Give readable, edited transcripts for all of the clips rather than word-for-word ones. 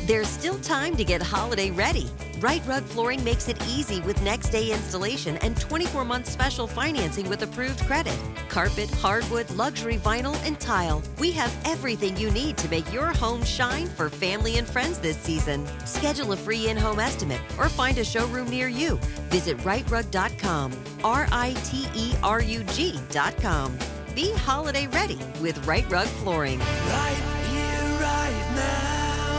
There's still time to get holiday ready. Right Rug Flooring makes it easy with next day installation and 24-month special financing with approved credit. Carpet, hardwood, luxury vinyl, and tile. We have everything you need to make your home shine for family and friends this season. Schedule a free in-home estimate or find a showroom near you. Visit rightrug.com. RITERUG.com. Be holiday ready with Right Rug Flooring. Right here, right now.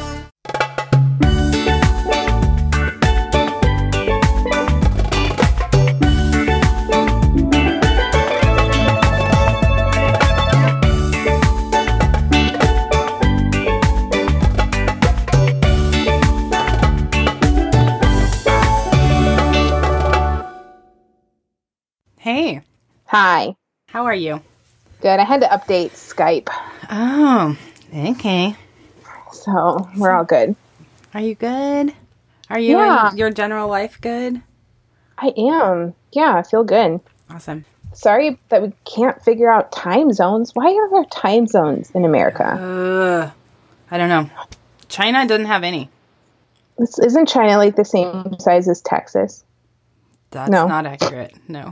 Hey. Hi. How are you? Good. I had to update Skype. Oh, okay. So we're all good. Are you good? Are you in your general life good? I am. Yeah, I feel good. Awesome. Sorry that we can't figure out time zones. Why are there time zones in America? I don't know. China doesn't have any. Isn't China like the same size as Texas? That's not accurate. No.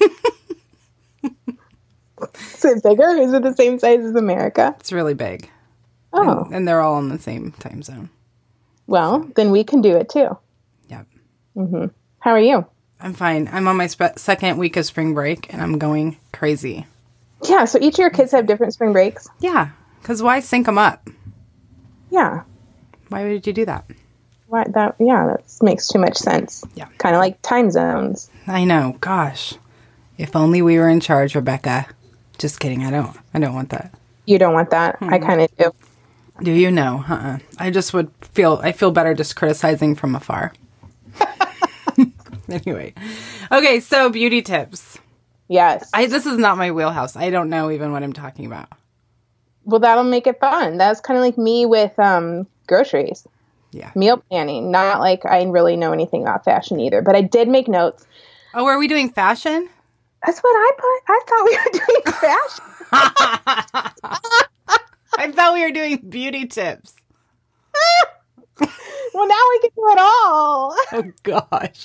Is it bigger? Is it the same size as America? It's really big. Oh. And they're all in the same time zone. Well, then we can do it too. Yep. Mm-hmm. How are you? I'm fine. I'm on my second week of spring break, and I'm going crazy. Yeah, so each of your kids have different spring breaks? Yeah, because why sync them up? Yeah. Why would you do that? That makes too much sense. Yeah. Kind of like time zones. I know. Gosh. If only we were in charge, Rebecca. Just kidding. I don't want that. You don't want that? I kind of do. Do you know? I just I feel better just criticizing from afar. Anyway. Okay, so beauty tips. Yes. This is not my wheelhouse. I don't know even what I'm talking about. Well, that'll make it fun. That's kind of like me with groceries. Yeah. Meal planning. Not like I really know anything about fashion either, but I did make notes. Oh, are we doing fashion? That's what I put. I thought we were doing fashion. I thought we were doing beauty tips. Well, now we can do it all. Oh, gosh.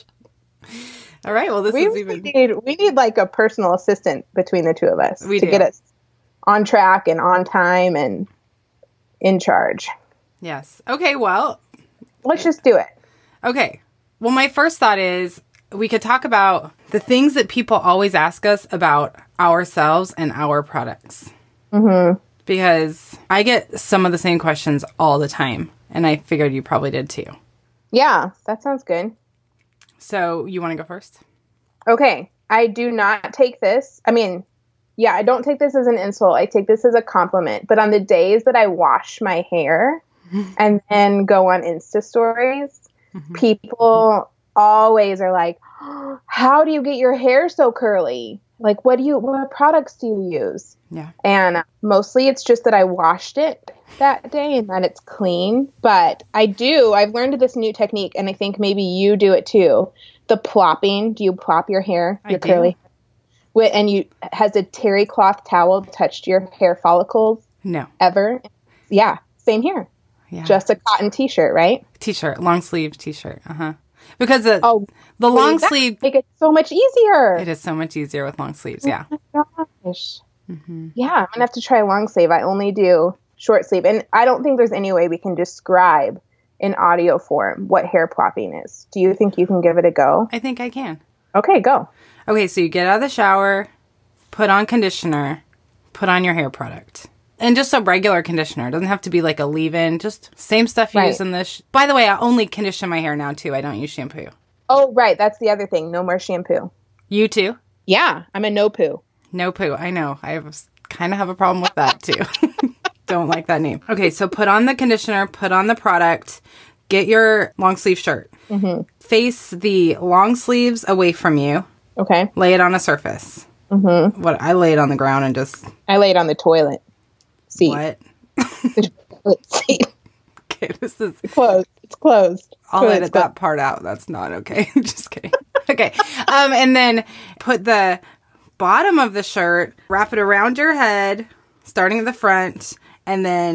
All right. Well, we need like a personal assistant between the two of us to get us on track and on time and in charge. Yes. Okay. Well, let's just do it. Okay. Well, my first thought is we could talk about the things that people always ask us about ourselves and our products. Mm-hmm. Because I get some of the same questions all the time, and I figured you probably did too. Yeah, that sounds good. So you want to go first? Okay. I do not take this. I don't take this as an insult. I take this as a compliment. But on the days that I wash my hair and then go on Insta stories, people always are like, oh, how do you get your hair so curly? Like, what products do you use? Yeah. And mostly it's just that I washed it that day and that it's clean. But I've learned this new technique, and I think maybe you do it too. The plopping. Do you plop your hair? Your curly hair? And has a terry cloth towel touched your hair follicles? No. Ever? Yeah. Same here. Yeah. Just a cotton t-shirt, right? T-shirt. Long sleeve t-shirt. Uh-huh. Because the long sleeve make it so much easier. It is so much easier with long sleeves. Yeah. Oh my gosh. Mm-hmm. Yeah, I'm gonna have to try long sleeve. I only do short sleeve, and I don't think there's any way we can describe in audio form what hair plopping is. Do you think you can give it a go? I think I can. Okay, go. Okay, so you get out of the shower, put on conditioner, put on your hair product. And just a regular conditioner. It doesn't have to be like a leave-in. Just same stuff you use in this. By the way, I only condition my hair now, too. I don't use shampoo. Oh, right. That's the other thing. No more shampoo. You, too? Yeah. I'm a no poo. No poo. I know. I kind of have a problem with that, too. Don't like that name. Okay, so put on the conditioner. Put on the product. Get your long sleeve shirt. Mm-hmm. Face the long sleeves away from you. Okay. Lay it on a surface. Mm-hmm. I lay it on the ground and just... I lay it on the toilet seat. What? The toilet seat. Okay, this is... Closed. It's closed. I'll edit that part out. That's not okay. Just kidding. Okay. And then put the bottom of the shirt, wrap it around your head, starting at the front, and then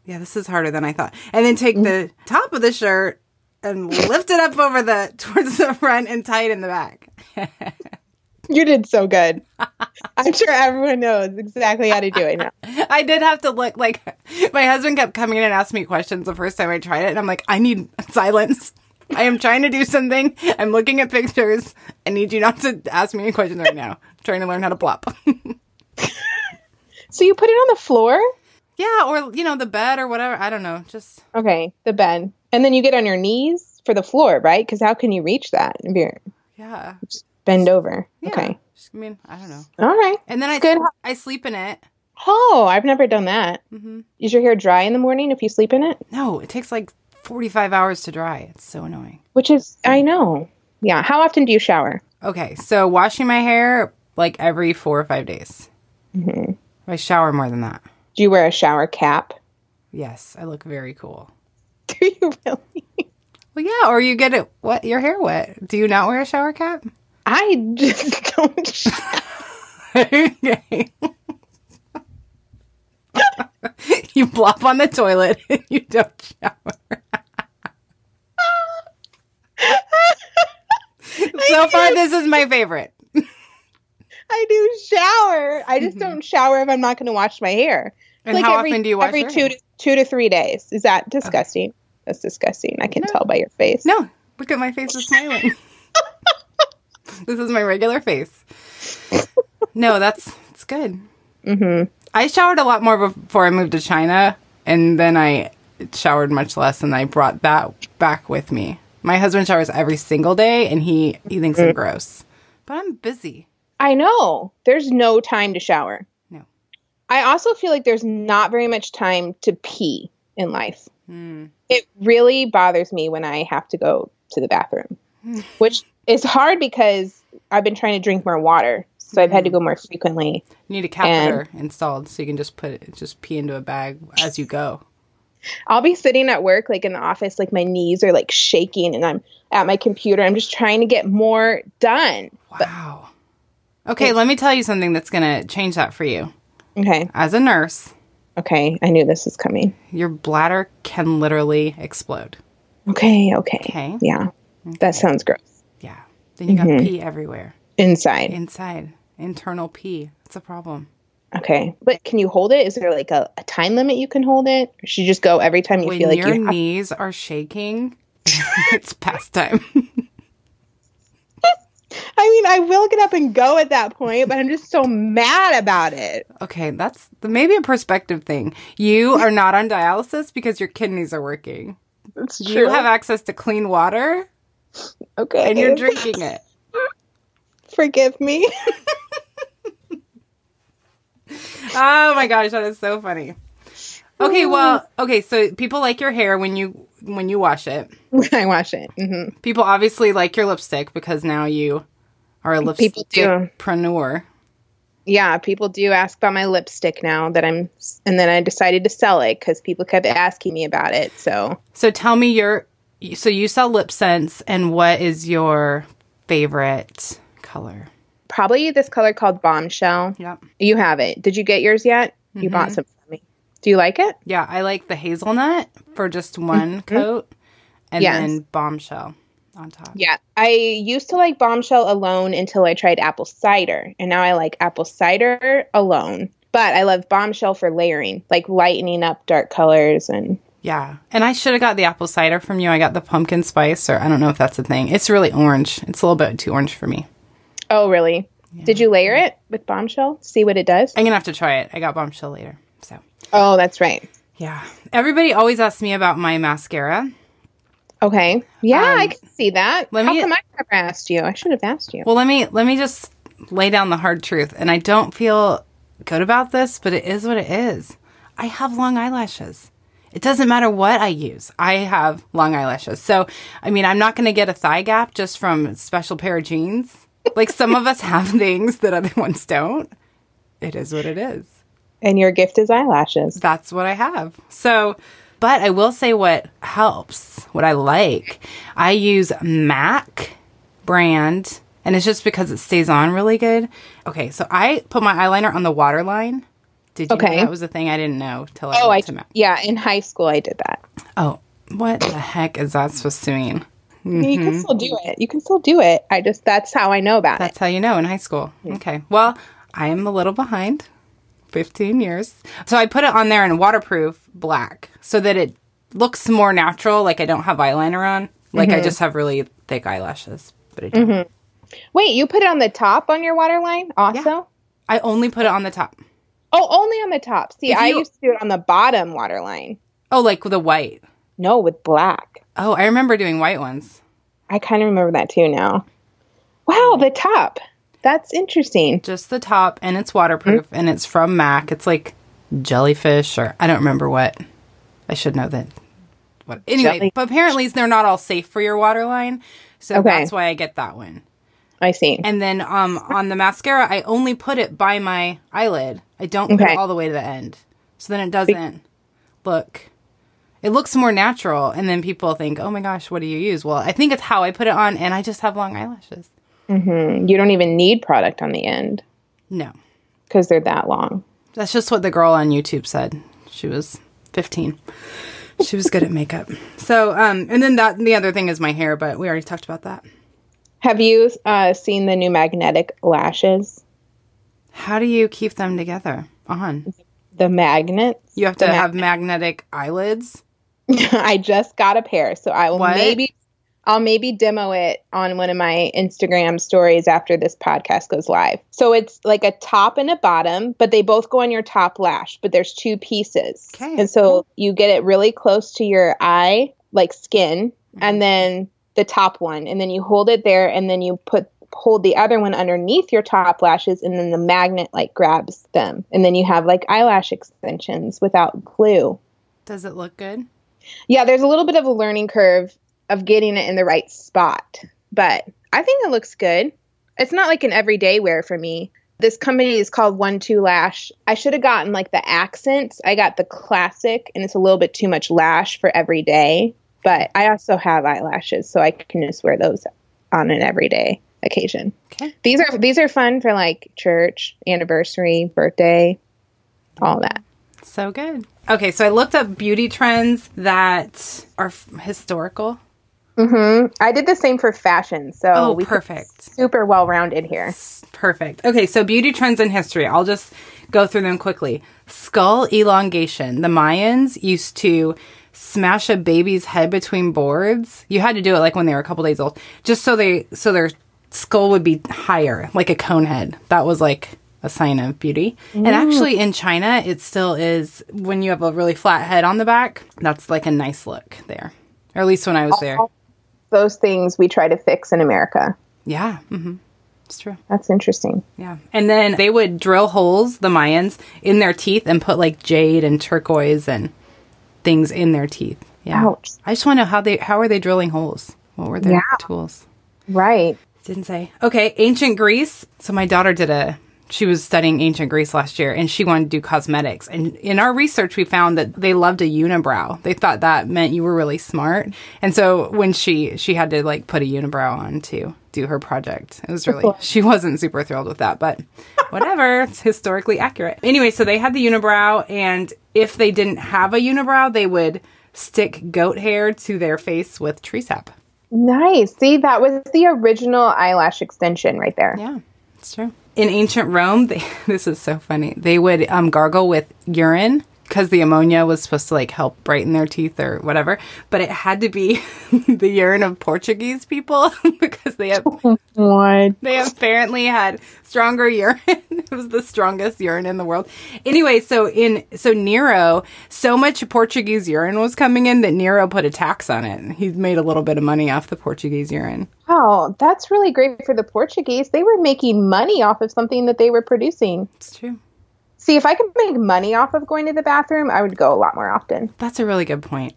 Yeah, this is harder than I thought. And then take the top of the shirt and lift it up towards the front and tie it in the back. You did so good. I'm sure everyone knows exactly how to do it now. I did have to look, like, my husband kept coming in and asking me questions the first time I tried it. And I'm like, I need silence. I am trying to do something. I'm looking at pictures. I need you not to ask me any questions right now. I'm trying to learn how to plop. So you put it on the floor? Yeah, or, the bed or whatever. I don't know. Just. Okay, the bed. And then you get on your knees for the floor, right? Because how can you reach that if you're just bend over? Yeah. Okay. I don't know. All right. And then I sleep in it. Oh, I've never done that. Mm-hmm. Is your hair dry in the morning if you sleep in it? No, it takes like 45 hours to dry. It's so annoying. Which is, I know. Yeah. How often do you shower? Okay, so washing my hair like every 4 or 5 days. Mm-hmm. I shower more than that. Do you wear a shower cap? Yes, I look very cool. Do you really? Well, yeah, or you get your hair wet. Do you not wear a shower cap? I just don't. Okay. You blop on the toilet and you don't shower. So far, this is my favorite. I do shower. I just don't shower if I'm not going to wash my hair. And like how often do you wash your hair? Every 2 to 3 days. Is that disgusting? Okay. That's disgusting. I can tell by your face. No, look at my face is smiling. This is my regular face. No, that's good. Mm-hmm. I showered a lot more before I moved to China, and then I showered much less, and I brought that back with me. My husband showers every single day, and he thinks I'm gross. But I'm busy. I know. There's no time to shower. No. I also feel like there's not very much time to pee in life. It really bothers me when I have to go to the bathroom, which is hard because I've been trying to drink more water. So I've had to go more frequently. You need a catheter installed so you can just pee into a bag as you go. I'll be sitting at work, like in the office, like my knees are like shaking and I'm at my computer. I'm just trying to get more done. Wow. Okay, let me tell you something that's going to change that for you. Okay. As a nurse. Okay, I knew this was coming. Your bladder can literally explode. Okay. Okay. Yeah. Okay. That sounds gross. Yeah. Then you got pee everywhere. Inside. Internal pee. That's a problem. Okay. But can you hold it? Is there like a time limit you can hold it? Or should you just go every time you feel like your knees are shaking, it's past time. I mean, I will get up and go at that point, but I'm just so mad about it. Okay, that's maybe a perspective thing. You are not on dialysis because your kidneys are working. That's true. You have access to clean water. Okay. And you're drinking it. Forgive me. Oh my gosh, that is so funny. Okay, so people like your hair when you wash it. I wash it. Mm-hmm. People obviously like your lipstick because now you are a lipstick-preneur. Yeah, people do ask about my lipstick now and then I decided to sell it because people kept asking me about it. So tell me so you sell lip scents, and what is your favorite color? Probably this color called Bombshell. Yep. You have it. Did you get yours yet? Mm-hmm. You bought some for me. Do you like it? Yeah, I like the hazelnut for just one coat, and then Bombshell on top. Yeah, I used to like Bombshell alone until I tried apple cider, and now I like apple cider alone. But I love Bombshell for layering, like lightening up dark colors and... Yeah, and I should have got the apple cider from you. I got the pumpkin spice, or I don't know if that's a thing. It's really orange. It's a little bit too orange for me. Oh, really? Yeah. Did you layer it with Bombshell? See what it does? I'm going to have to try it. I got Bombshell later, so... Oh, that's right. Yeah. Everybody always asks me about my mascara. Okay. Yeah, I can see that. How come I never asked you? I should have asked you. Well, let me just lay down the hard truth. And I don't feel good about this, but it is what it is. I have long eyelashes. It doesn't matter what I use. I have long eyelashes. So, I mean, I'm not going to get a thigh gap just from a special pair of jeans. Like some of us have things that other ones don't. It is what it is. And your gift is eyelashes. That's what I have. So, but I will say what helps, what I like. I use MAC brand, and it's just because it stays on really good. Okay, so I put my eyeliner on the waterline Did you know Okay. that was a thing? I didn't know till I Oh, went to Mac. yeah, in high school I did that. Oh, what the heck is that supposed to mean? You can still do it. You can still do it. That's how I know about That's it. how you know in high school. Okay. Well, I am a little behind. 15 years. So I put it on there in waterproof black so that it looks more natural. Like I don't have eyeliner on. Like I just have really thick eyelashes. But I don't. Wait, you put it on the top on your waterline also? Yeah. I only put it on the top. Oh, only on the top. See, If I you- used to do it on the bottom waterline. Oh, like the white. No, with black. Oh, I remember doing white ones. I kind of remember that too now. Wow, the top. That's interesting. Just the top, and it's waterproof, and it's from MAC. It's like jellyfish, or I don't remember what. I should know that. What anyway? Jelly- But apparently they're not all safe for your waterline, so Okay. that's why I get that one. I see. And then on the mascara, I only put it by my eyelid. I don't put Okay. it all the way to the end, so then it doesn't look. It looks more natural, and then people think, "Oh my gosh, what do you use?" Well, I think it's how I put it on, and I just have long eyelashes. You don't even need product on the end No. because they're that long. That's just what the girl on YouTube said. She was 15. She was good at makeup. So, and then the other thing is my hair, but we already talked about that. Have you seen the new magnetic lashes? How do you keep them together on? The magnets? You have to have magnetic eyelids. I just got a pair, so I will What? I'll maybe demo it on one of my Instagram stories after this podcast goes live. So it's like a top and a bottom, but they both go on your top lash, but there's two pieces. Okay. And so you get it really close to your eye, like skin, and then the top one, and then you hold it there, and then you hold the other one underneath your top lashes, and then the magnet like grabs them, and then you have like eyelash extensions without glue. Does it look good? Yeah, there's a little bit of a learning curve of getting it in the right spot, but I think it looks good. It's not like an everyday wear for me. This company is called 1-2 Lash. I should have gotten like the accents. I got the classic, and it's a little bit too much lash for every day, but I also have eyelashes, so I can just wear those on an everyday occasion. Okay. These are fun for like church, anniversary, birthday, all that. So good. Okay, so I looked up beauty trends that are historical. I did the same for fashion, so Oh, we perfect. super well rounded here. Perfect. Okay, so beauty trends in history. I'll just go through them quickly. Skull elongation. The Mayans used to smash a baby's head between boards. You had to do it like when they were a couple days old, just so their skull would be higher, like a cone head. That was like a sign of beauty. And actually in China, it still is when you have a really flat head on the back. That's like a nice look there. Or at least when I was there. Those things we try to fix in America. Yeah. It's true. That's interesting. Yeah. And then they would drill holes, the Mayans, in their teeth and put like jade and turquoise and things in their teeth. Yeah. Ouch. I just want to know how are they drilling holes? What were their tools? Right. Didn't say. Okay, ancient Greece. So my daughter she was studying ancient Greece last year, and she wanted to do cosmetics. And in our research, we found that they loved a unibrow. They thought that meant you were really smart. And so when she had to like put a unibrow on to do her project, it was really, she wasn't super thrilled with that, but whatever, it's historically accurate. Anyway, so they had the unibrow, and if they didn't have a unibrow, they would stick goat hair to their face with tree sap. Nice. See, that was the original eyelash extension right there. Yeah, it's true. In ancient Rome, this is so funny. They would gargle with urine because the ammonia was supposed to like help brighten their teeth or whatever. But it had to be the urine of Portuguese people because they apparently had stronger urine. It was the strongest urine in the world. Anyway, so Nero, so much Portuguese urine was coming in that Nero put a tax on it. He made a little bit of money off the Portuguese urine. Oh, that's really great for the Portuguese. They were making money off of something that they were producing. It's true. See, if I could make money off of going to the bathroom, I would go a lot more often. That's a really good point.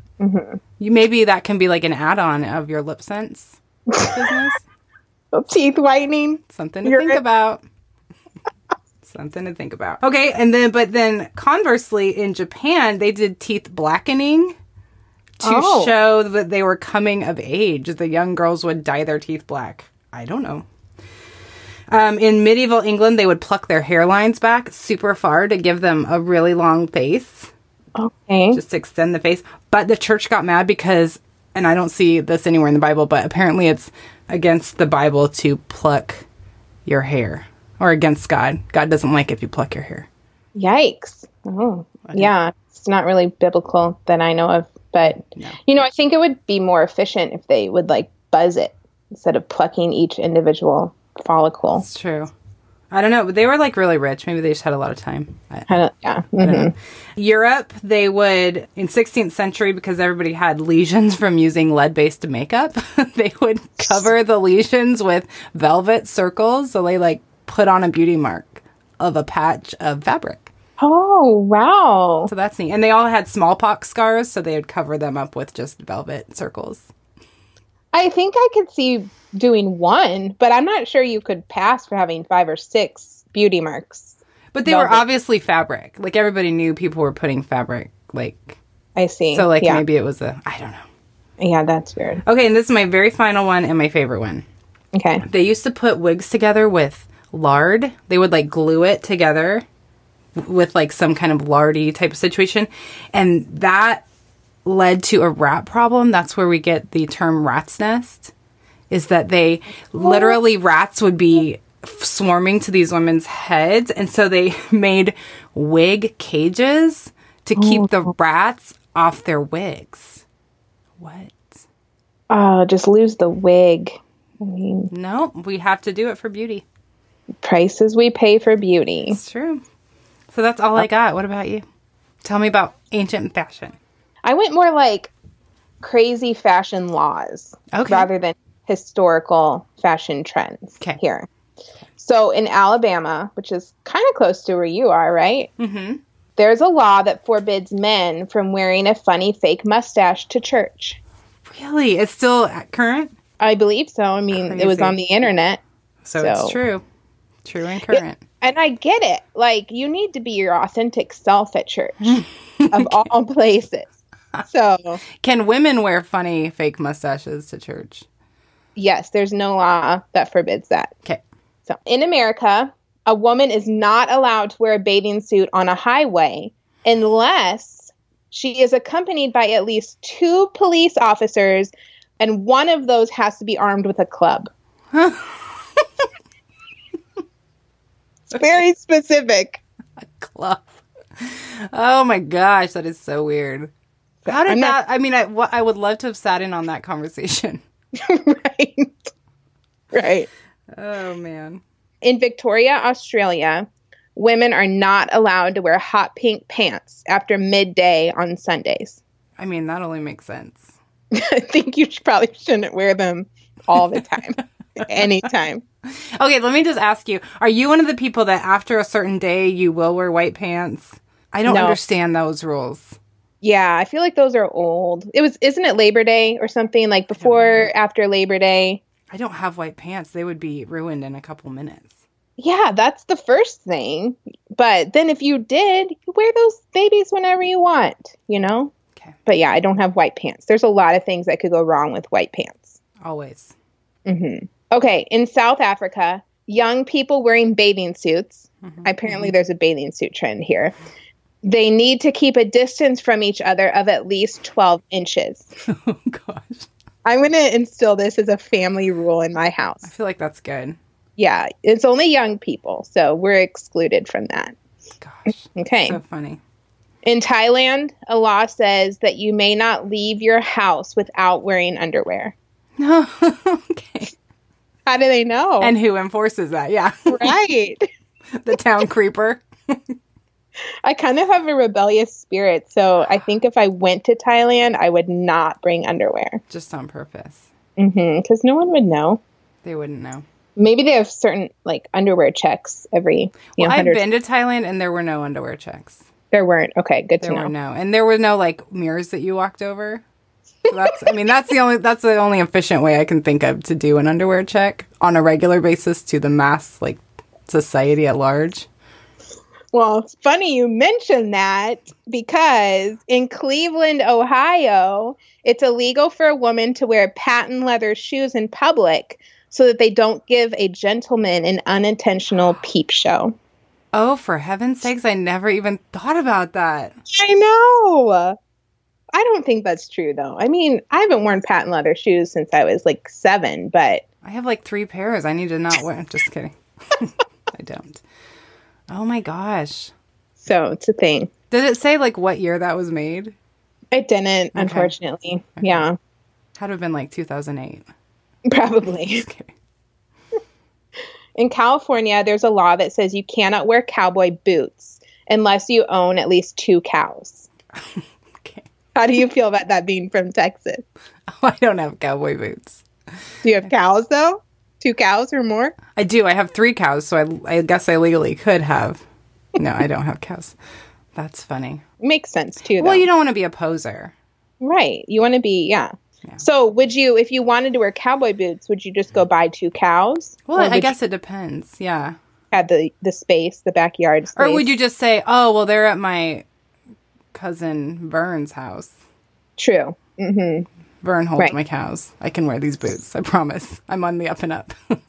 Maybe that can be like an add-on of your lip sense business. Teeth whitening. Something to think about. Something to think about. Okay, but then conversely, in Japan, they did teeth blackening to show that they were coming of age. The young girls would dye their teeth black. I don't know. In medieval England, they would pluck their hairlines back super far to give them a really long face. Okay. Just to extend the face. But the church got mad because, and I don't see this anywhere in the Bible, but apparently it's against the Bible to pluck your hair. Or against God. God doesn't like if you pluck your hair. Yikes. Oh, yeah. It's not really biblical that I know of. But, No. I think it would be more efficient if they would, buzz it instead of plucking each individual follicle. It's true. I don't know. But they were, really rich. Maybe they just had a lot of time. Yeah. I don't know. Europe, they would, in 16th century, because everybody had lesions from using lead-based makeup, they would cover the lesions with velvet circles. So they, put on a beauty mark of a patch of fabric. Oh, wow. So that's neat. And they all had smallpox scars, so they would cover them up with just velvet circles. I think I could see doing one, but I'm not sure you could pass for having 5 or 6 beauty marks. But they were obviously fabric. Everybody knew people were putting fabric, I see. So, maybe it was I don't know. Yeah, that's weird. Okay, and this is my very final one and my favorite one. Okay. They used to put wigs together with lard. They would, glue it together with, some kind of lardy type of situation. And that led to a rat problem. That's where we get the term rat's nest, is that they literally, rats would be swarming to these women's heads. And so they made wig cages to keep the rats off their wigs. What? Oh, just lose the wig. I mean, No, we have to do it for beauty. prices we pay for beauty. It's true. So that's all I got. What about you? Tell me about ancient fashion. I went more crazy fashion laws rather than historical fashion trends here. So in Alabama, which is kind of close to where you are, right? Mm-hmm. There's a law that forbids men from wearing a funny fake mustache to church. Really? It's still current? I believe so. I mean, It was on the internet. So it's true. True and current. And I get it. You need to be your authentic self at church, of all places. So, can women wear funny fake mustaches to church? Yes, there's no law that forbids that. Okay. So, in America, a woman is not allowed to wear a bathing suit on a highway unless she is accompanied by at least 2 police officers, and one of those has to be armed with a club. It's very specific. A club. Oh my gosh, that is so weird. How did that? I mean, I would love to have sat in on that conversation. Right. Oh man. In Victoria, Australia, women are not allowed to wear hot pink pants after midday on Sundays. I mean, that only makes sense. I think you probably shouldn't wear them all the time, anytime. Okay, let me just ask you, are you one of the people that after a certain day you will wear white pants? I don't understand those rules. Yeah, I feel like those are old. Isn't it Labor Day or something, before, after Labor Day? I don't have white pants. They would be ruined in a couple minutes. Yeah, that's the first thing. But then if you did, you wear those babies whenever you want, Okay. But yeah, I don't have white pants. There's a lot of things that could go wrong with white pants. Always. Mm-hmm. Okay, in South Africa, young people wearing bathing suits, apparently there's a bathing suit trend here, they need to keep a distance from each other of at least 12 inches. Oh, gosh. I'm going to instill this as a family rule in my house. I feel like that's good. Yeah, it's only young people, so we're excluded from that. Gosh. Okay. So funny. In Thailand, a law says that you may not leave your house without wearing underwear. No. Okay. How do they know? And who enforces that? Yeah. Right. The town creeper. I kind of have a rebellious spirit, so I think if I went to Thailand, I would not bring underwear. Just on purpose. Because no one would know. They wouldn't know. Maybe they have certain, underwear checks every, I've been to Thailand, and there were no underwear checks. There weren't. Okay, good to know. There were no. And there were no, mirrors that you walked over. So that's the only efficient way I can think of to do an underwear check on a regular basis to the mass, society at large. Well, it's funny you mentioned that because in Cleveland, Ohio, it's illegal for a woman to wear patent leather shoes in public. so that they don't give a gentleman an unintentional peep show. Oh, for heaven's sakes, I never even thought about that. I know. I don't think that's true, though. I mean, I haven't worn patent leather shoes since I was like 7, but... I have like 3 pairs. I need to not wear. Just kidding. I don't. Oh my gosh. So it's a thing. Did it say like what year that was made? It didn't, unfortunately. Okay. Yeah. Had to have been like 2008. Probably. Just kidding. In California, there's a law that says you cannot wear cowboy boots unless you own at least 2 cows. Okay. How do you feel about that being from Texas? Oh, I don't have cowboy boots. Do you have cows, though? 2 cows or more? I do. I have 3 cows, so I guess I legally could have. No, I don't have cows. That's funny. Makes sense, too, though. Well, you don't want to be a poser. Right. You want to be, yeah. So would you, if you wanted to wear cowboy boots, would you just go buy 2 cows? Well, I guess it depends. Yeah. Had the space, the backyard space. Or would you just say, oh, well, they're at my cousin Vern's house. True. Mm-hmm. Vern holds my cows. I can wear these boots. I promise. I'm on the up and up. All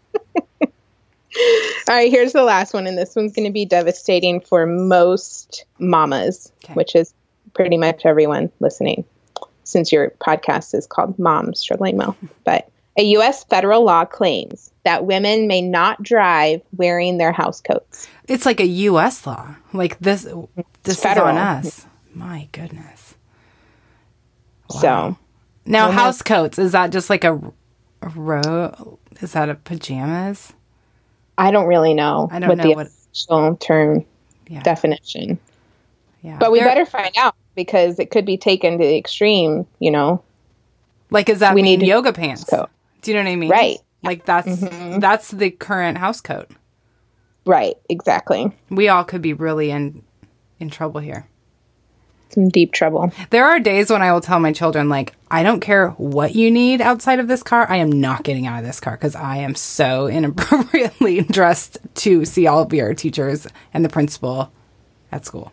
right, here's the last one. And this one's going to be devastating for most mamas, which is pretty much everyone listening, since your podcast is called Moms Struggling Mo. But a U.S. federal law claims that women may not drive wearing their house coats. It's like a U.S. law. Like this is on us. My goodness. Wow. So now house coats, is that just like a row? Is that a pajamas? I don't really know. I don't know the official term definition. Yeah. But we better find out, because it could be taken to the extreme, you know. Like, is that mean yoga pants? Coat. Do you know what I mean? Right. Like that's the current house coat. Right. Exactly. We all could be really in trouble here. Some deep trouble. There are days when I will tell my children, like, I don't care what you need outside of this car. I am not getting out of this car because I am so inappropriately dressed to see all of your teachers and the principal at school.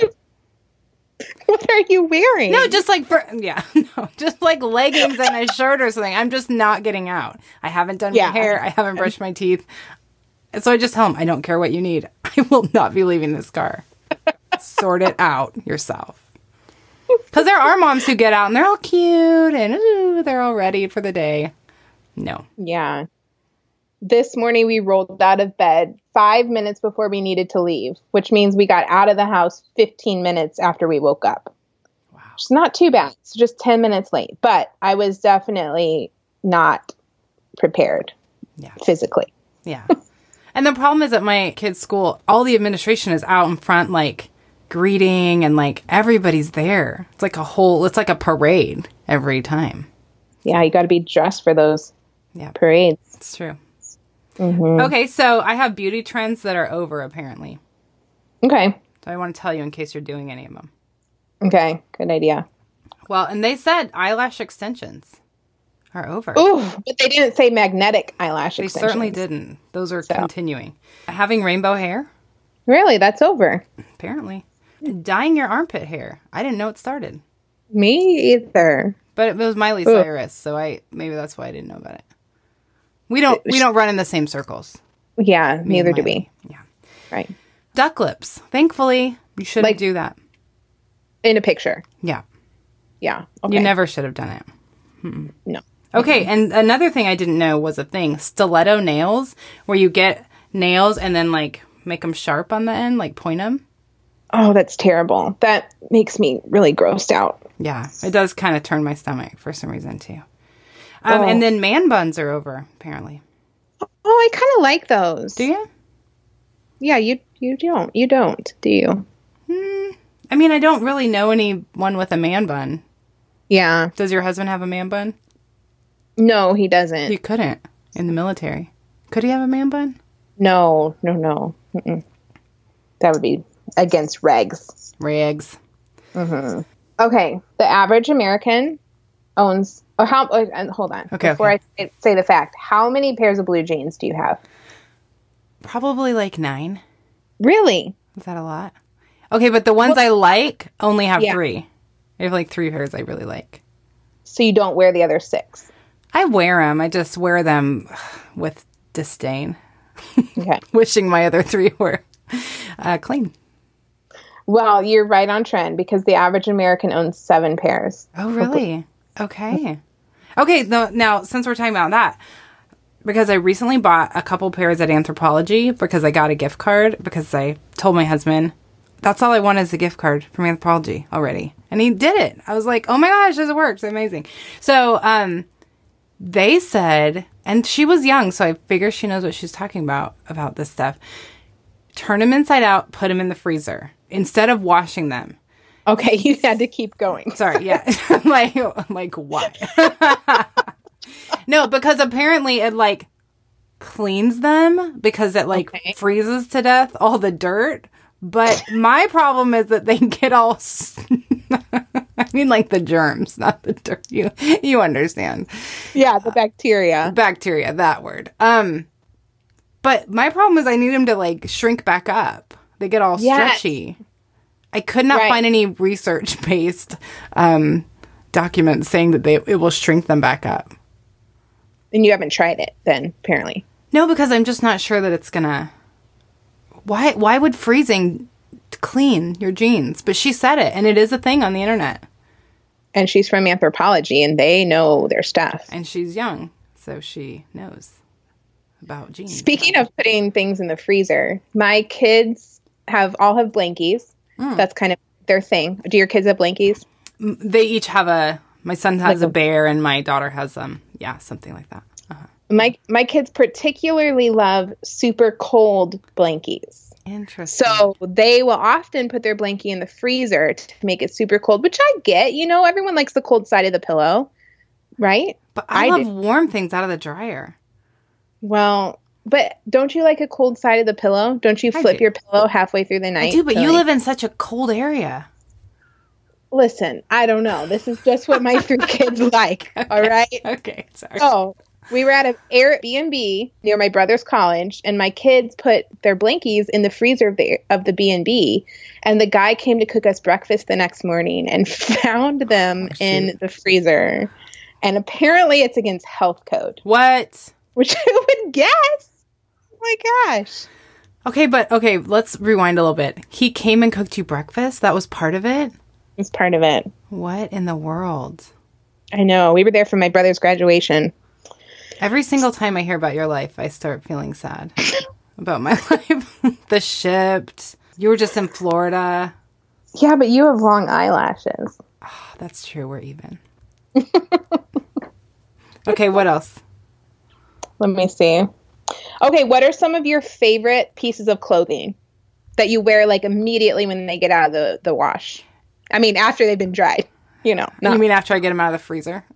What are you wearing? No, just like just like leggings and a shirt or something. I'm just not getting out. I haven't done my hair. I haven't brushed my teeth. And so I just tell them, I don't care what you need. I will not be leaving this car. Sort it out yourself. Because there are moms who get out and they're all cute and they're all ready for the day. No. Yeah. This morning we rolled out of bed 5 minutes before we needed to leave, which means we got out of the house 15 minutes after we woke up. Wow. It's not too bad. It's just 10 minutes late. But I was definitely not prepared physically. Yeah. And the problem is at my kids' school, all the administration is out in front, like, greeting, and, like, everybody's there. It's like a parade every time. Yeah, you got to be dressed for those parades. It's true. Mm-hmm. Okay, so I have beauty trends that are over, apparently. Okay. So I want to tell you in case you're doing any of them. Okay, good idea. Well, and they said eyelash extensions are over. Ooh, but they didn't say magnetic eyelash extensions. They certainly didn't. Those are continuing. Having rainbow hair? Really? That's over? Apparently. Dyeing your armpit hair. I didn't know it started. Me either. But it was Miley Cyrus, so maybe that's why I didn't know about it. We don't run in the same circles. Yeah, neither do we. Yeah. Right. Duck lips. Thankfully, you shouldn't do that. In a picture. Yeah. Yeah. Okay. You never should have done it. No. Okay, and another thing I didn't know was a thing. Stiletto nails, where you get nails and then, like, make them sharp on the end, like point them. Oh, that's terrible. That makes me really grossed out. Yeah, it does kind of turn my stomach for some reason, too. And then man buns are over, apparently. Oh, I kind of like those. Do you? Yeah, you don't. You don't, do you? I mean, I don't really know anyone with a man bun. Yeah. Does your husband have a man bun? No, he doesn't. He couldn't in the military. Could he have a man bun? No. Mm-mm. That would be against regs. Regs. Mm-hmm. Okay, the average American owns... hold on. Okay. Before I say the fact, how many pairs of blue jeans do you have? Probably like 9. Really? Is that a lot? Okay, but the ones I like only have 3. I have like 3 pairs I really like. So you don't wear the other 6? I wear them. I just wear them with disdain. Okay. Wishing my other 3 were clean. Well, you're right on trend because the average American owns 7 pairs. Oh, really? Okay. Okay, now, since we're talking about that, because I recently bought a couple pairs at Anthropologie because I got a gift card because I told my husband, that's all I want is a gift card from Anthropologie already. And he did it. I was like, oh my gosh, this works. Amazing. So they said, and she was young, so I figure she knows what she's talking about this stuff. Turn them inside out, put them in the freezer instead of washing them. Okay, you had to keep going. Sorry, yeah. like why? No, because apparently it like cleans them because it like freezes to death all the dirt. But my problem is that they get all I mean like the germs, not the dirt. You understand. Yeah, the bacteria. Bacteria, that word. But my problem is I need them to like shrink back up. They get all stretchy. I could not find any research-based documents saying that it will shrink them back up. And you haven't tried it then, apparently. No, because I'm just not sure that it's gonna. Why would freezing clean your jeans? But she said it, and it is a thing on the internet. And she's from Anthropologie, and they know their stuff. And she's young, so she knows about jeans. Speaking of putting things in the freezer, my kids all have blankies. That's kind of their thing. Do your kids have blankies? They each have my son has a bear and my daughter has something like that. Uh-huh. My kids particularly love super cold blankies. Interesting. So they will often put their blankie in the freezer to make it super cold, which I get. Everyone likes the cold side of the pillow, right? But I love warm things out of the dryer. Well, but don't you like a cold side of the pillow? Don't you flip your pillow halfway through the night? I do, but you live in such a cold area. Listen, I don't know. This is just what my 3 kids like. Okay. All right? Okay, sorry. Oh, we were at an Airbnb near my brother's college, and my kids put their blankies in the freezer of the B&B, and the guy came to cook us breakfast the next morning and found them in the freezer. And apparently it's against health code. What? Which I would guess. Oh my gosh. Okay, let's rewind a little bit. He came and cooked you breakfast? That was part of it? It's part of it. What in the world? I know. We were there for my brother's graduation. Every single time I hear about your life, I start feeling sad about my life. The shipped. You were just in Florida. Yeah, but you have long eyelashes. Oh, that's true. We're even. Okay, what else? Let me see. Okay, what are some of your favorite pieces of clothing that you wear like immediately when they get out of the wash? I mean, after they've been dried, You mean after I get them out of the freezer?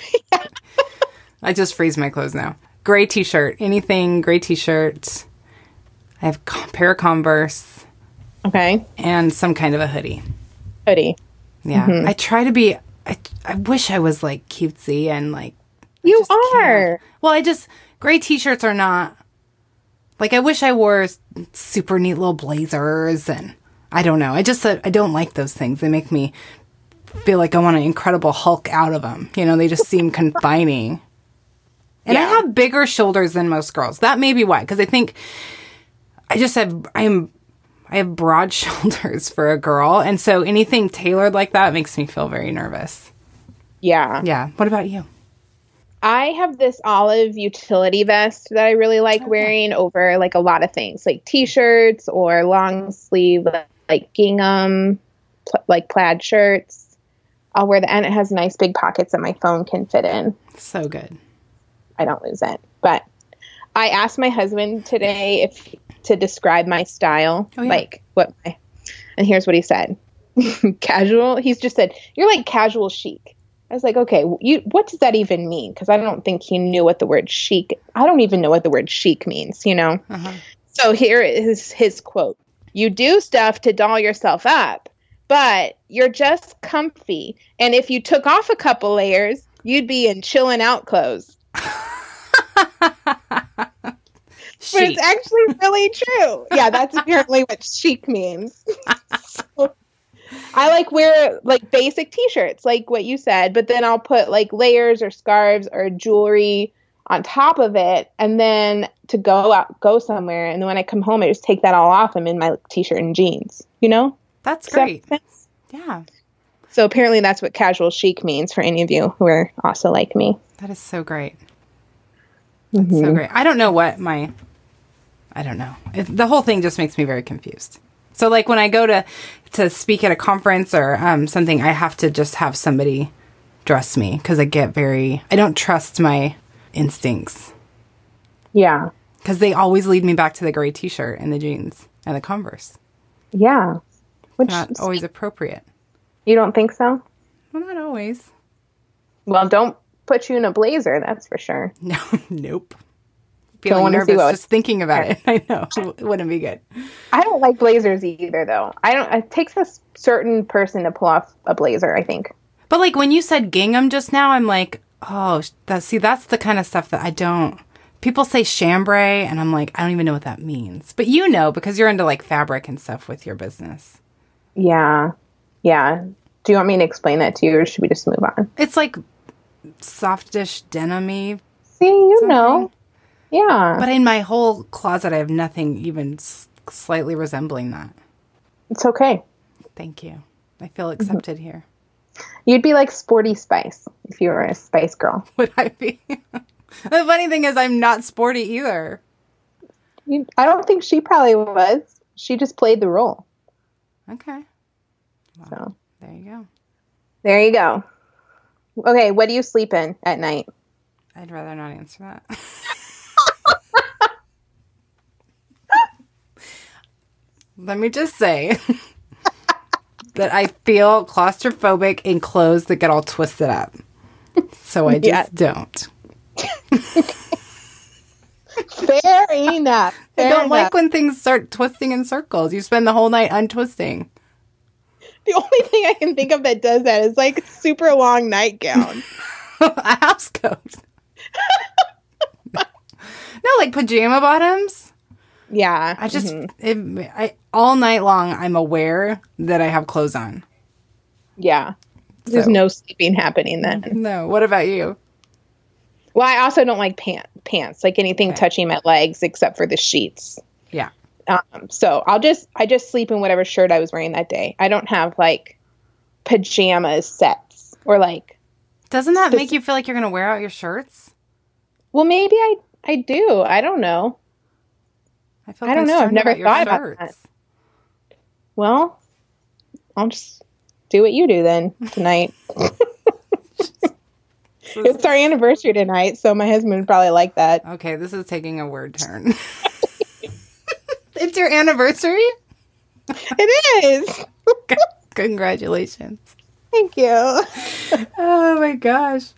I just freeze my clothes now. Gray t-shirt. Anything gray t-shirt. I have a pair of Converse. Okay. And some kind of a hoodie. Hoodie. Yeah. Mm-hmm. I try to be... I wish I was, like, cutesy and, like... You are. Well, gray t-shirts are not... Like, I wish I wore super neat little blazers and... I don't know. I don't like those things. They make me feel like I want an Incredible Hulk out of them. They just seem confining. And yeah. I have bigger shoulders than most girls. That may be why. Because I think I have broad shoulders for a girl. And so anything tailored like that makes me feel very nervous. Yeah. Yeah. What about you? I have this olive utility vest that I really like wearing over like a lot of things, like t-shirts or long sleeve, like gingham, like plaid shirts. I'll wear and it has nice big pockets that my phone can fit in. So good. I don't lose it. But I asked my husband today to describe my style, like and here's what he said. Casual. He's just said, you're like casual chic. I was like, okay, what does that even mean? Because I don't think he knew what the word chic. I don't even know what the word chic means, Uh-huh. So here is his quote. You do stuff to doll yourself up, but you're just comfy. And if you took off a couple layers, you'd be in chilling out clothes. But it's actually really true. Yeah, that's apparently what chic means. So, I like wear like basic t-shirts, like what you said, but then I'll put like layers or scarves or jewelry on top of it, and then to go somewhere, and then when I come home, I just take that all off. I'm in my t-shirt and jeans, you know? That's great. Yeah. So apparently that's what casual chic means for any of you who are also like me. That is so great. That's so great. I don't know I don't know. The whole thing just makes me very confused. So like when I go to speak at a conference or something, I have to just have somebody dress me because I don't trust my instincts. Yeah. Because they always lead me back to the gray t-shirt and the jeans and the Converse. Yeah. Which not always appropriate. You don't think so? Well, not always. Well, don't put you in a blazer, that's for sure. No, nope. Feeling nervous just thinking about it. I know. It wouldn't be good. I don't like blazers either, though. It takes a certain person to pull off a blazer, I think. But like when you said gingham just now, I'm like, oh, that's the kind of stuff that I don't. People say chambray, and I'm like, I don't even know what that means. But you know, because you're into like fabric and stuff with your business. Yeah. Yeah. Do you want me to explain that to you, or should we just move on? It's like softish denim-y. See, you know. Yeah. But in my whole closet, I have nothing even slightly resembling that. It's okay. Thank you. I feel accepted here. You'd be like Sporty Spice if you were a Spice Girl. Would I be? The funny thing is I'm not sporty either. I don't think she probably was. She just played the role. Okay. Well, so there you go. There you go. Okay, what do you sleep in at night? I'd rather not answer that. Let me just say that I feel claustrophobic in clothes that get all twisted up. So I just don't. Fair enough. I don't like when things start twisting in circles. You spend the whole night untwisting. The only thing I can think of that does that is like a super long nightgown. A house coat. No, like pajama bottoms. Yeah. I just, all night long, I'm aware that I have clothes on. Yeah. There's no sleeping happening then. No. What about you? Well, I also don't like pants, like anything touching my legs except for the sheets. Yeah. So I just sleep in whatever shirt I was wearing that day. I don't have like pajamas sets or like. Doesn't that make you feel like you're going to wear out your shirts? Well, maybe I do. I don't know. I don't know. I've never thought about that. Well, I'll just do what you do then tonight. It's our anniversary tonight, so my husband would probably like that. Okay, this is taking a weird turn. It's your anniversary? It is. Congratulations. Thank you. Oh my gosh.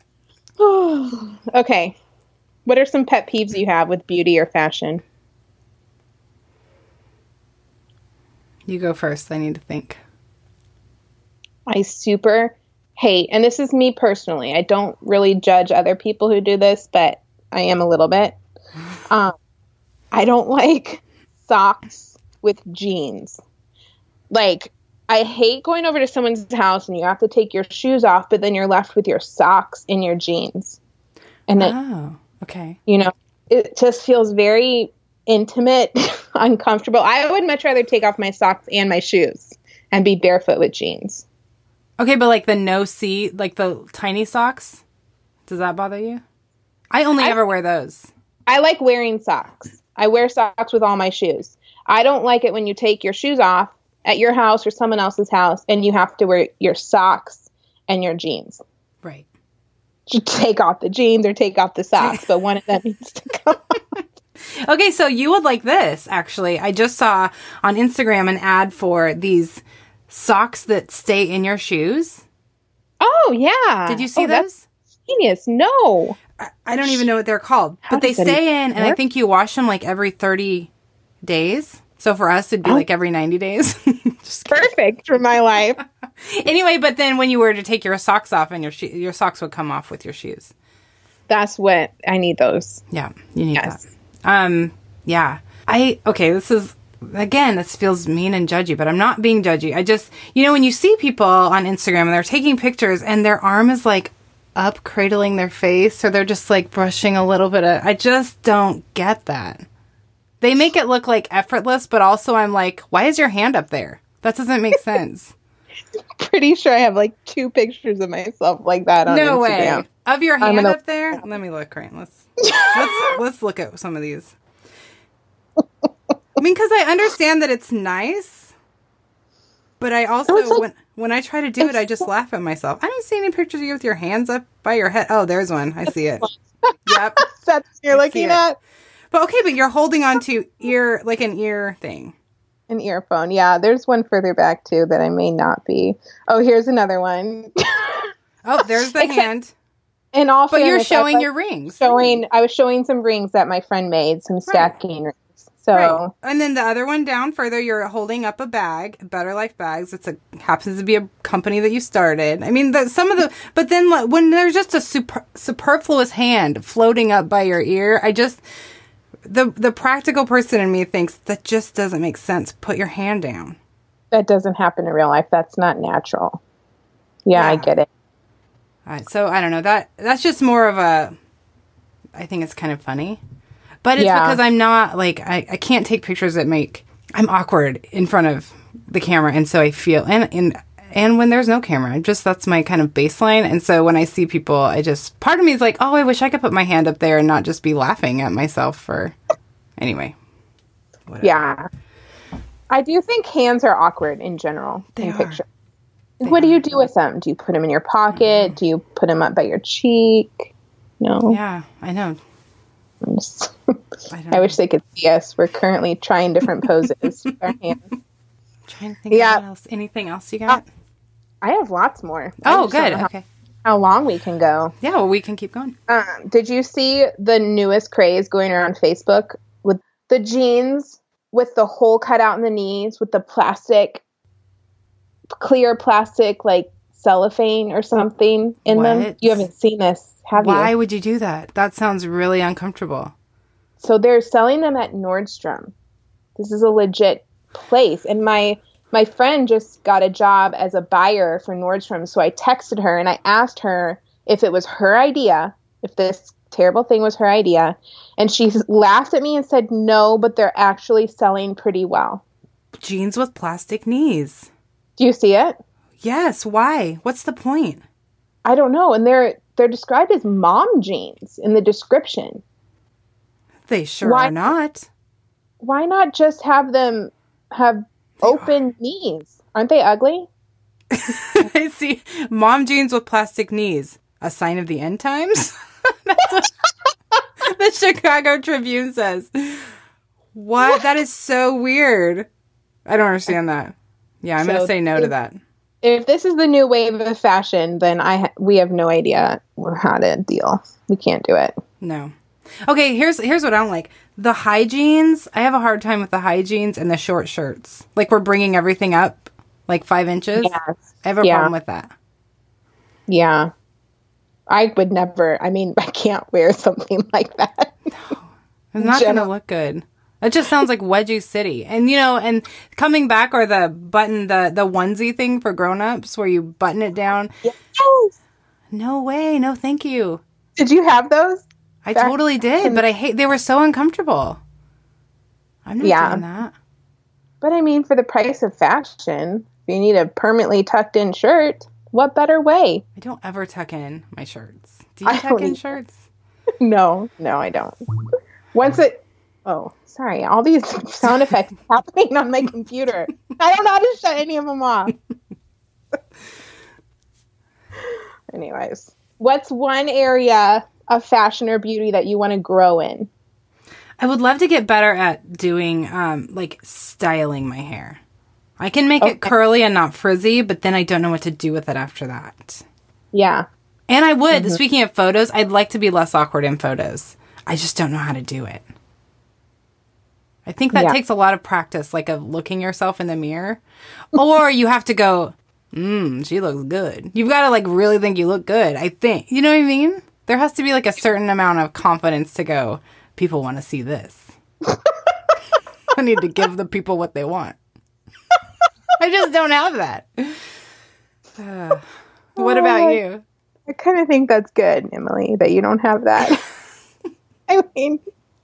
Okay. What are some pet peeves you have with beauty or fashion? You go first. I need to think. I super hate, and this is me personally, I don't really judge other people who do this, but I am a little bit. I don't like socks with jeans. Like, I hate going over to someone's house and you have to take your shoes off, but then you're left with your socks in your jeans. And okay. You know, it just feels very intimate, uncomfortable. I would much rather take off my socks and my shoes and be barefoot with jeans. Okay, but like the no-see, like the tiny socks, does that bother you? I only ever wear those. I like wearing socks. I wear socks with all my shoes. I don't like it when you take your shoes off at your house or someone else's house and you have to wear your socks and your jeans. Right. You take off the jeans or take off the socks, but one of them needs to come off. Okay, so you would like this, actually. I just saw on Instagram an ad for these socks that stay in your shoes. Oh, yeah. Did you see those? Genius. No. I don't even know what they're called. But they stay in, and I think you wash them like every 30 days. So for us, it'd be like every 90 days. Just perfect for my life. Anyway, but then when you were to take your socks off, and your socks would come off with your shoes. That's what I need those. Yeah, you need that. Yeah. Okay, this is again, this feels mean and judgy, but I'm not being judgy. I just, when you see people on Instagram and they're taking pictures and their arm is like up cradling their face, or they're just like brushing a little bit I just don't get that. They make it look like effortless, but also I'm like, why is your hand up there? That doesn't make sense. Pretty sure I have like 2 pictures of myself like that on no Instagram. Way. Of your hand up there? Let me look, right? Let's look at some of these. I mean, because I understand that it's nice, but I also, like, when I try to do it, I just laugh at myself. I don't see any pictures of you with your hands up by your head. Oh, there's one. I see it. Yep. That's what you're looking at? But okay, but you're holding on to an ear thing. An earphone. Yeah, there's one further back, too, that I may not be. Oh, here's another one. Oh, there's the hand. And all but you're showing your rings. I was showing some rings that my friend made, some stacking rings. So, right. And then the other one down further, you're holding up a bag, Better Life Bags. Happens to be a company that you started. I mean, but then when there's just a superfluous hand floating up by your ear, the practical person in me thinks that just doesn't make sense. Put your hand down. That doesn't happen in real life. That's not natural. Yeah. I get it. All right. So I don't know, that's just more of I think it's kind of funny. But it's because I'm not, like, I can't take pictures that I'm awkward in front of the camera. And so I feel, and when there's no camera, that's my kind of baseline. And so when I see people, part of me is like, oh, I wish I could put my hand up there and not just be laughing at myself anyway. Whatever. Yeah. I do think hands are awkward in general in pictures. What do you do with them? Do you put them in your pocket? Do you put them up by your cheek? No. Yeah, I know. I wish they could see us. We're currently trying different poses with our hands. Trying to think of what else. Anything else you got? I have lots more. Oh, good. Okay. How long we can go. Yeah, well, we can keep going. Did you see the newest craze going around Facebook with the jeans with the hole cut out in the knees with the clear plastic, like cellophane or something in them? You haven't seen this. Why would you do that? That sounds really uncomfortable. So they're selling them at Nordstrom. This is a legit place. And my friend just got a job as a buyer for Nordstrom. So I texted her and I asked her if it was her idea, if this terrible thing was her idea. And she laughed at me and said, no, but they're actually selling pretty well. Jeans with plastic knees. Do you see it? Yes. Why? What's the point? I don't know. And they're described as mom jeans in the description. They sure are not. Why not just have them have open knees? Aren't they ugly? I see. Mom jeans with plastic knees. A sign of the end times? That's what the Chicago Tribune says. What? That is so weird. I don't understand that. Yeah, I'm going to say no to that. If this is the new wave of fashion, then we have no idea how to deal. We can't do it. No. Okay, here's what I don't like. The high jeans. I have a hard time with the high jeans and the short shirts. Like we're bringing everything up like 5 inches. Yes. I have a problem with that. Yeah. I would never. I mean, I can't wear something like that. No, it's not going to look good. It just sounds like Wedgie City. And, and coming back, or the button, the onesie thing for grown-ups where you button it down. Yes. No way. No, thank you. Did you have those? I totally did, but they were so uncomfortable. I'm not doing that. But I mean, for the price of fashion, if you need a permanently tucked in shirt, what better way? I don't ever tuck in my shirts. Do you tuck in shirts? No, I don't. Oh, sorry. All these sound effects happening on my computer. I don't know how to shut any of them off. Anyways, what's one area of fashion or beauty that you want to grow in? I would love to get better at doing, styling my hair. I can make it curly and not frizzy, but then I don't know what to do with it after that. Yeah. And I would, speaking of photos, I'd like to be less awkward in photos. I just don't know how to do it. I think that takes a lot of practice, like of looking yourself in the mirror. Or you have to go, she looks good. You've got to really think you look good, I think. You know what I mean? There has to be a certain amount of confidence to go, people want to see this. I need to give the people what they want. I just don't have that. What about you? I kind of think that's good, Emily, that you don't have that. I mean,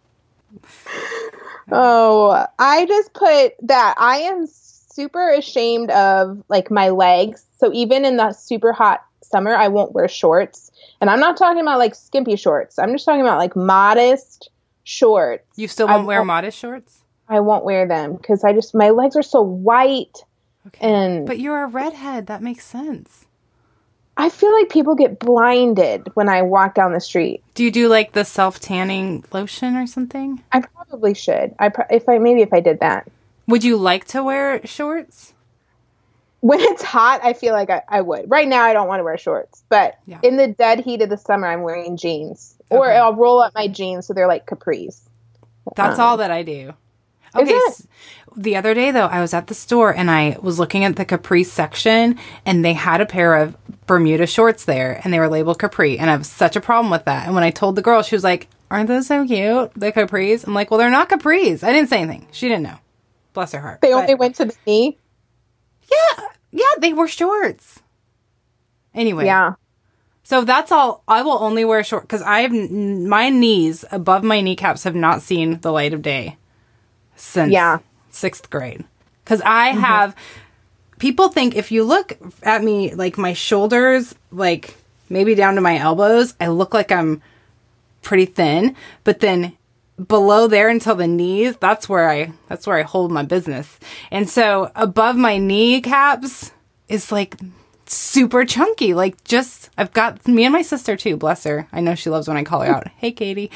I just put that I am super ashamed of like my legs. So even in the super hot summer, I won't wear shorts. And I'm not talking about like skimpy shorts. I'm just talking about like modest shorts. You still won't wear modest shorts? I won't wear them because my legs are so white. Okay. But you're a redhead. That makes sense. I feel like people get blinded when I walk down the street. Do you do like the self-tanning lotion or something? I probably should. If I did that. Would you like to wear shorts? When it's hot, I feel like I would. Right now, I don't want to wear shorts. But in the dead heat of the summer, I'm wearing jeans. Okay. Or I'll roll up my jeans so they're like capris. That's all that I do. Okay, the other day, though, I was at the store and I was looking at the capri section and they had a pair of Bermuda shorts there and they were labeled capri. And I have such a problem with that. And when I told the girl, she was like, aren't those so cute, the capris? I'm like, well, they're not capris. I didn't say anything. She didn't know. Bless her heart. They only went to the knee? Yeah, they were shorts. Anyway. Yeah. So that's all. I will only wear short because my knees above my kneecaps have not seen the light of day since 6th grade. Because I have, people think if you look at me, like my shoulders, like maybe down to my elbows, I look like I'm pretty thin. But then below there until the knees, that's where I hold my business. And so above my kneecaps is like super chunky. Like just, I've got me and my sister too, bless her. I know she loves when I call her out. Hey, Katie.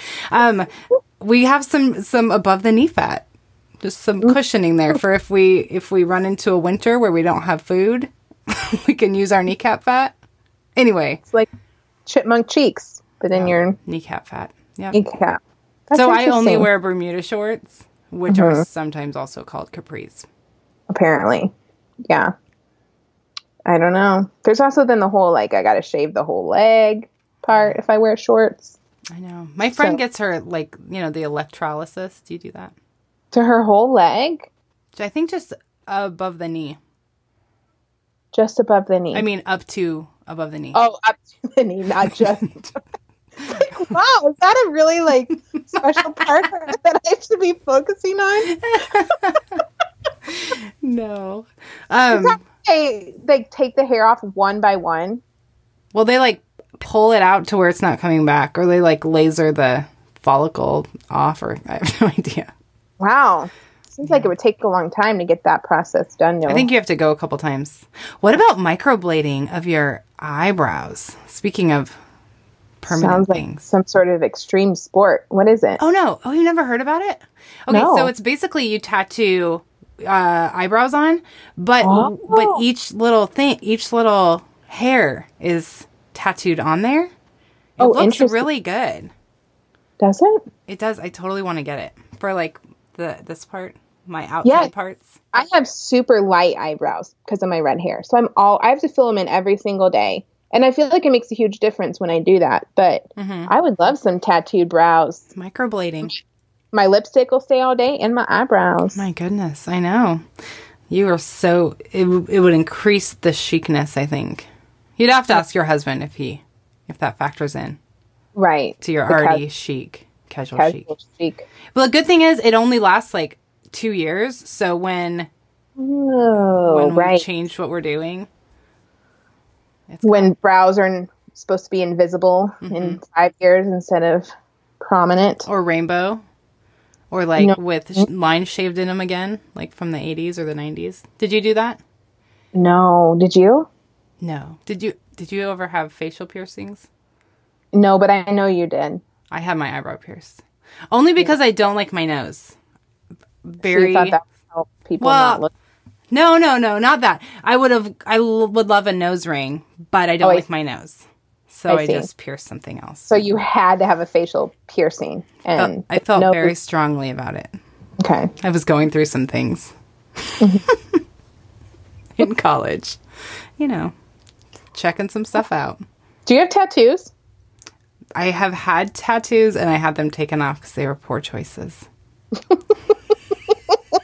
We have some above the knee fat. Just some cushioning there for if we run into a winter where we don't have food, we can use our kneecap fat. Anyway. It's like chipmunk cheeks, but in your kneecap fat. Yeah. Kneecap. So I only wear Bermuda shorts, which are sometimes also called capris. Apparently. Yeah. I don't know. There's also then the whole, like, I got to shave the whole leg part if I wear shorts. I know. My friend gets her, like, the electrolysis. Do you do that? To her whole leg? I think just above the knee. Just above the knee? I mean, up to above the knee. Oh, up to the knee, not just. Like, wow, is that a really, like, special part that I should be focusing on? No. They take the hair off one by one? Well, they, like, pull it out to where it's not coming back, or they, like, laser the follicle off, or I have no idea. Wow. Seems like it would take a long time to get that process done. No. I think you have to go a couple times. What about microblading of your eyebrows? Speaking of permanent things. Like some sort of extreme sport. What is it? Oh, no. Oh, you never heard about it? Okay, no. So it's basically you tattoo eyebrows on, but each little hair is tattooed on there. It looks really good. Does it? It does. I totally want to get it for like this part, my outside parts. I have super light eyebrows because of my red hair. So I have to fill them in every single day. And I feel like it makes a huge difference when I do that. But I would love some tattooed brows. Microblading. My lipstick will stay all day and my eyebrows. My goodness, I know. You are so... It would increase the chicness, I think. You'd have to ask your husband if that factors in. Right. To your already chic, casual chic. Well, the good thing is it only lasts like 2 years. So when we change what we're doing... When brows are supposed to be invisible in 5 years instead of prominent. Or rainbow. Or like with lines shaved in them again, like from the 80s or the 90s. Did you do that? No. Did you? No. Did you ever have facial piercings? No, but I know you did. I had my eyebrow pierced. Only because I don't like my nose. So you thought that would help people not look. No, not that. I would love a nose ring, but I don't like my nose. So I just pierced something else. So you had to have a facial piercing. And I felt very strongly about it. Okay. I was going through some things in college. Checking some stuff out. Do you have tattoos? I have had tattoos and I had them taken off because they were poor choices.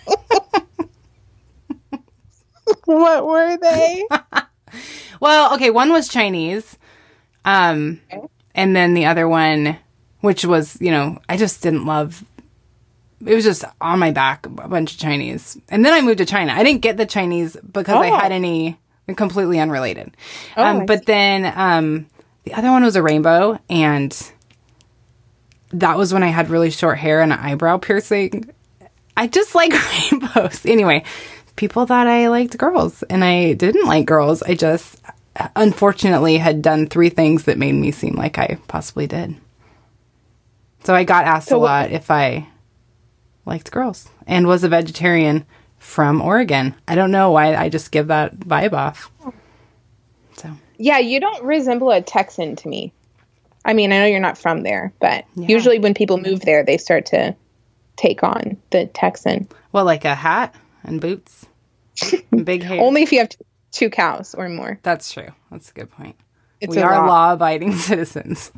What were they? Well, okay, one was Chinese. And then the other one, which was, I just didn't love. It was just on my back, a bunch of Chinese. And then I moved to China. I didn't get the Chinese because I had any completely unrelated. But then the other one was a rainbow, and that was when I had really short hair and an eyebrow piercing. I just like rainbows. Anyway, people thought I liked girls, and I didn't like girls. I just, unfortunately, had done 3 things that made me seem like I possibly did. So I got asked a lot if I liked girls and was a vegetarian from Oregon. I don't know why, I just give that vibe off. So yeah, you don't resemble a Texan to me. I mean, I know you're not from there, but usually when people move there, they start to take on the Texan. Well, like a hat and boots and big hair. Only if you have 2 cows or more. That's true. That's a good point. We are law-abiding citizens.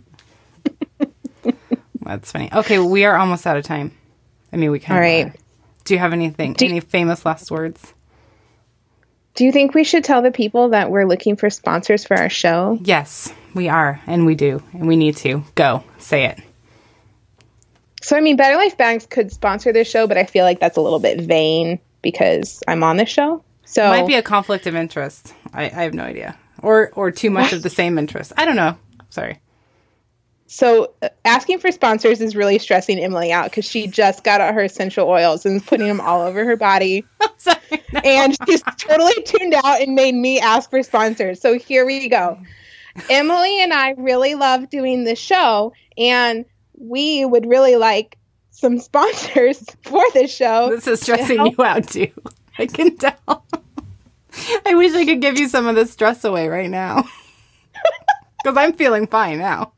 That's funny. Okay, we are almost out of time. I mean, we can. All right. Do you have anything? Any famous last words? Do you think we should tell the people that we're looking for sponsors for our show? Yes, we are. And we do. And we need to. Go. Say it. So, I mean, Better Life Bags could sponsor this show, but I feel like that's a little bit vain because I'm on this show. So it might be a conflict of interest. I have no idea. Or too much of the same interest. I don't know. Sorry. So asking for sponsors is really stressing Emily out because she just got out her essential oils and is putting them all over her body. Sorry, no. And she's totally tuned out and made me ask for sponsors. So here we go. Emily and I really love doing this show, and we would really like some sponsors for this show. This is stressing you out too. I can tell. I wish I could give you some of the stress away right now. Because I'm feeling fine now.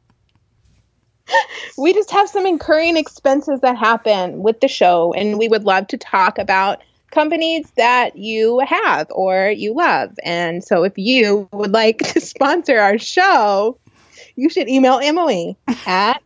We just have some incurring expenses that happen with the show, and we would love to talk about companies that you have or you love. And so if you would like to sponsor our show, you should email Emily at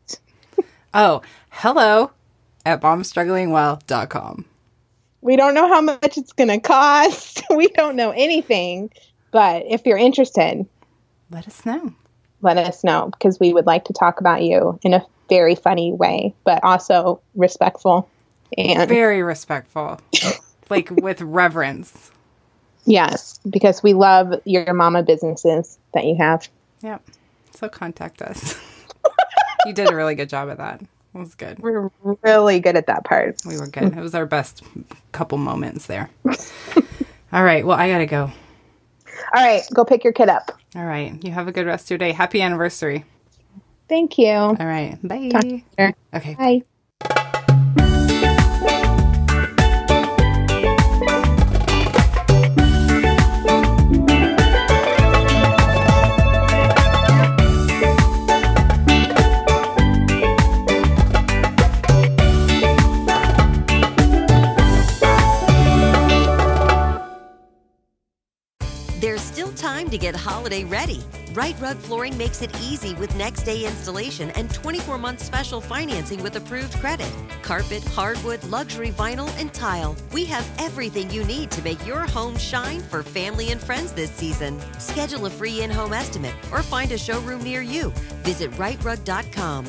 hello@bombstrugglingwell.com. We don't know how much it's going to cost. We don't know anything. But if you're interested, let us know. Let us know, because we would like to talk about you in a very funny way, but also respectful. And very respectful. Like with reverence. Yes, because we love your mama businesses that you have. Yep. So contact us. You did a really good job at that. It was good. We're really good at that part. We were good. It was our best couple moments there. All right. Well, I got to go. All right. Go pick your kid up. All right. You have a good rest of your day. Happy anniversary. Thank you. All right. Bye. Talk to you later. Okay. Bye. There's still time to get holiday ready. Right Rug Flooring makes it easy with next day installation and 24-month special financing with approved credit. Carpet, hardwood, luxury vinyl, and tile. We have everything you need to make your home shine for family and friends this season. Schedule a free in-home estimate or find a showroom near you. Visit rightrug.com,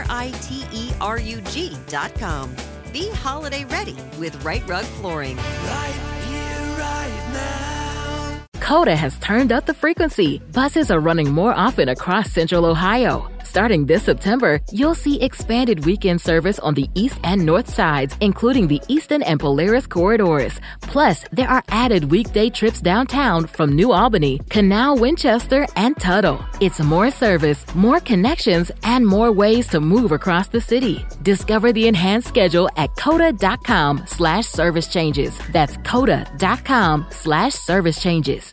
RITERUG.com. Be holiday ready with Right Rug Flooring. Right here, right now. Coda has turned up the frequency. Buses are running more often across Central Ohio. Starting this September, you'll see expanded weekend service on the east and north sides, including the Eastern and Polaris corridors. Plus, there are added weekday trips downtown from New Albany, Canal, Winchester, and Tuttle. It's more service, more connections, and more ways to move across the city. Discover the enhanced schedule at coda.com/service changes. That's coda.com/service changes.